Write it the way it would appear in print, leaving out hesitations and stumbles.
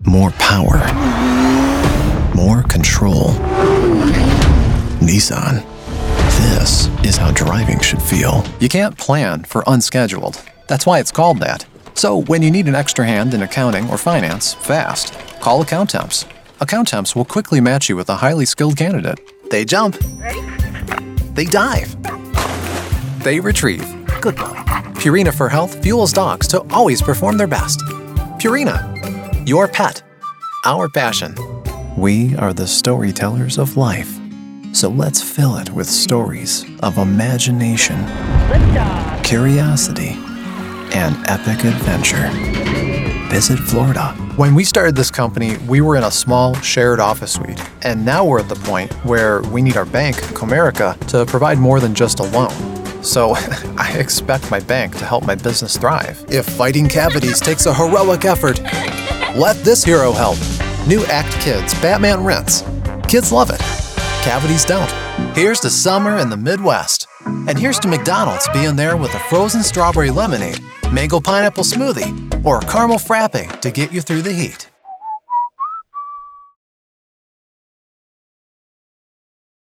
more power, more control. Nissan. This is how driving should feel. You can't plan for unscheduled. That's why it's called that. So when you need an extra hand in accounting or finance, fast, call Accountemps. Accountemps will quickly match you with a highly skilled candidate. They jump. They dive. They retrieve. Good boy. Purina for Health fuels dogs to always perform their best. Purina. Your pet. Our passion. We are the storytellers of life. So let's fill it with stories of imagination, curiosity, and epic adventure. Visit Florida. When we started this company, we were in a small shared office suite, and now we're at the point where we need our bank, Comerica, to provide more than just a loan. So I expect my bank to help my business thrive. If fighting cavities takes a heroic effort, let this hero help. New Act Kids Batman Rinse. Kids love it. Cavities don't. Here's to summer in the Midwest. And here's to McDonald's being there with a frozen strawberry lemonade, mango pineapple smoothie, or a caramel frappe to get you through the heat.